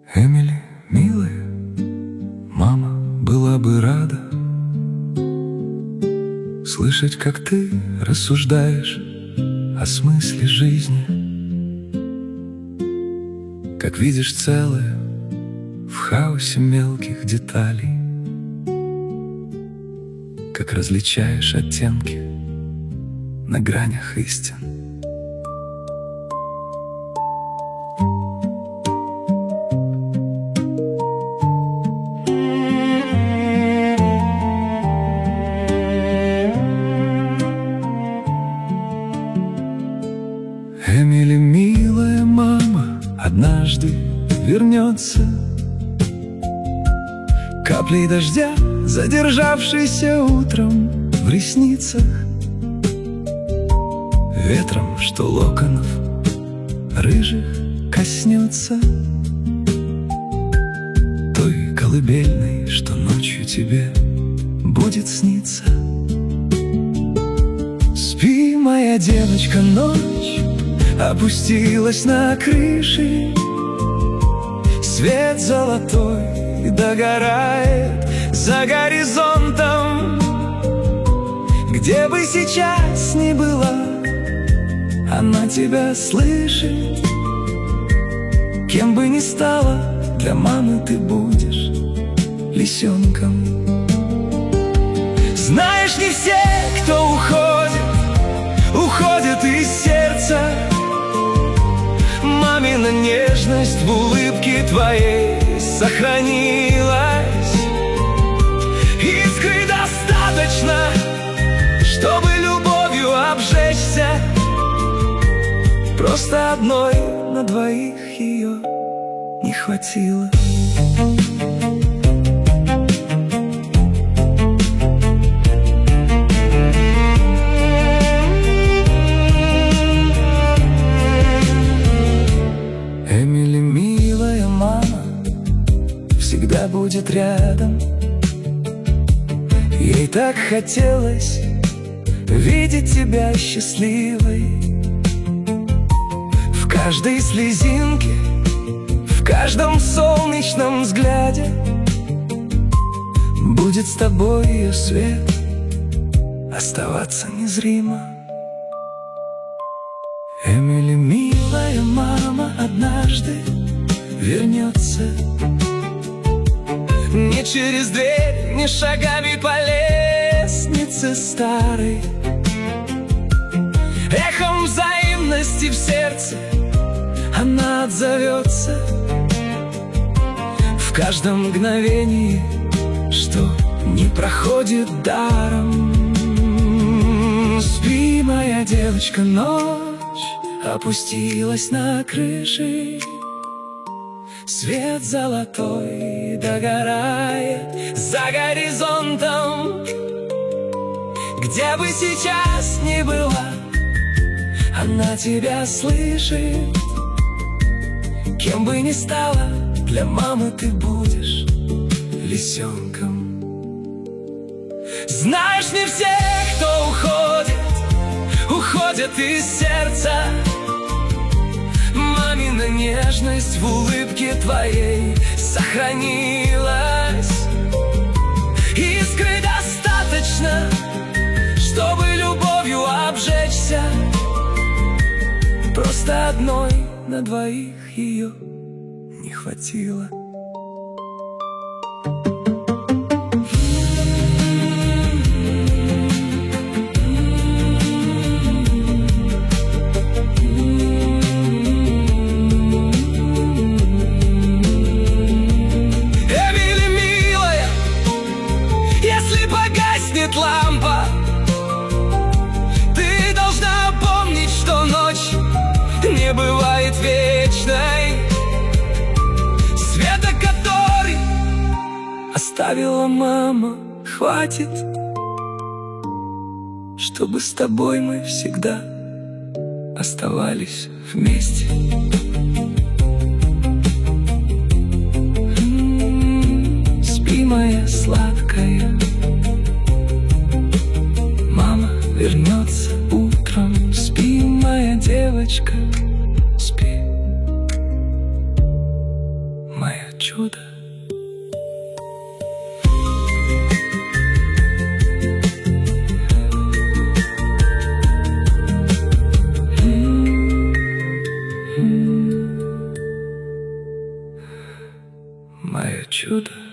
Эмили, милая, мама была бы рада слышать, как ты рассуждаешь о смысле жизни, как видишь целое в хаосе мелких деталей, как различаешь оттенки на гранях истин. Эмили, милая мама, однажды вернется каплей дождя, задержавшейся утром в ресницах, ветром, что локонов рыжих коснется, той колыбельной, что ночью тебе будет сниться. Спи, моя девочка, ночь опустилась на крыши, свет золотой догорает за горизонтом. Где бы сейчас ни была, она тебя слышит. Кем бы ни стала, для мамы ты будешь лисенком. Знаешь, не все, кто уходит из сердца. Мамина нежность в улыбке твоей сохранилась. Искры достаточно, чтобы любовью обжечься. Просто одной на двоих ее не хватило. Эмили, милая мама, всегда будет рядом. Ей так хотелось видеть тебя счастливой. В каждой слезинке, в каждом солнечном взгляде будет с тобой ее свет оставаться незримо. Эмили, милая мама, однажды вернется. Не через дверь, не шагами по лестнице старой, эхом взаимности в сердце она отзовется. В каждом мгновении, что не проходит даром. Спи, моя девочка, ночь опустилась на крыши, свет золотой догорает за горизонтом. Где бы сейчас ни была, она тебя слышит. Кем бы ни стала, для мамы ты будешь лисенком. Знаешь, не все, кто уходят из сердца. Мамина нежность в улыбке твоей сохранилась. Искры достаточно, чтобы любовью обжечься. Просто одной на двоих ее не хватило. Эмили, милая, если погаснет лампа, ты должна помнить, что ночь не бывает вечной. Света, который оставила мама, хватит, чтобы с тобой мы всегда оставались вместе. Спи, моя сладкая, мама вернется утром. Спи, моя девочка, спи, моя чудо. Мое чудо.